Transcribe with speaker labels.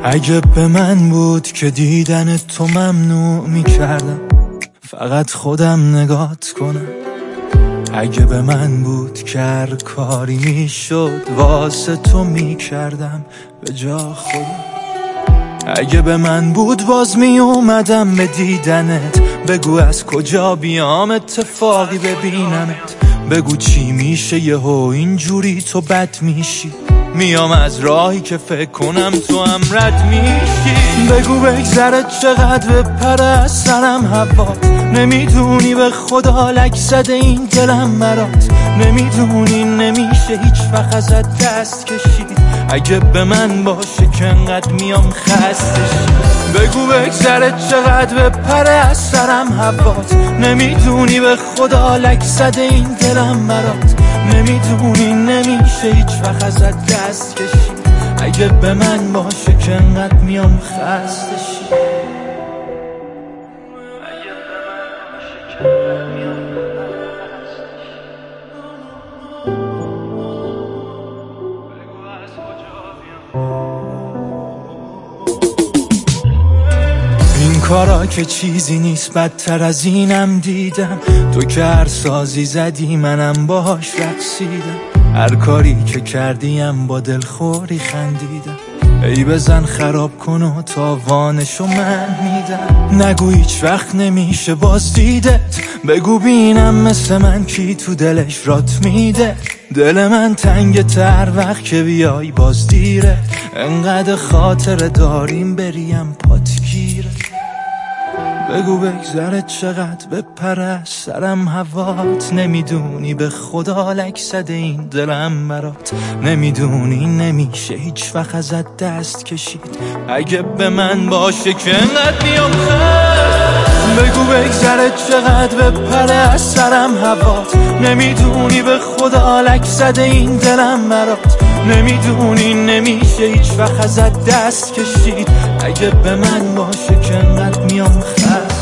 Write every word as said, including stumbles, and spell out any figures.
Speaker 1: اگه به من بود که دیدن تو ممنوع میکردم فقط خودم نگات کنم. اگه به من بود که هر کاری میشد واسه تو میکردم به جا خودم. اگه به من بود باز می اومدم به دیدنت. بگو از کجا بیام اتفاقی ببینمت. بگو چی میشه یهو اینجوری تو بد میشی. میام از راهی که فکر کنم تو هم رد میشی. بگو بگذره چقدر بپره از سرم هوات. نمیدونی به خدا لک زده این دلم برات. نمیدونی نمیشه هیچ وقت ازت دست کشید. اگه به من باشه که انقدر میام خستشی. بگو بگذره چقدر بپره از سرم هوات. نمیدونی به خدا لک زده این دلم برات. نمیدونی نمیشه هیچ وقت ازت دست کشید. اگه به من باشه که انقدر میام خستشی. این کارا که چیزی نیست بدتر از اینم دیدم. تو که هر سازی زدی منم باهاش رقصیدم. هر کاری که کردیم با دلخوری خندیدم. ای بزن خراب کن و تاوانشو من میدم. نگو هیچ وقت نمیشه باز دیدت. بگو بینم مثل من کی تو دلش رات میده. دل من تنگ تر وقت که بیای باز دیره. انقدر خاطر داریم بریم پات گیره. بگو بگذره چقدر بپره از سرم هوات. نمیدونی به خدا لک زده این دلم برات. نمیدونی نمیشه هیچ وقت ازت دست کشید. اگه به من باشه که انقدر میام خست. بگو بگذره چقدر بپره از سرم هوات. نمیدونی به خدا لک زده این دلم برات. نمیدونی نمیشه هیچ وقت ازت دست کشید. اگه به من باشه که انقدر میام خست.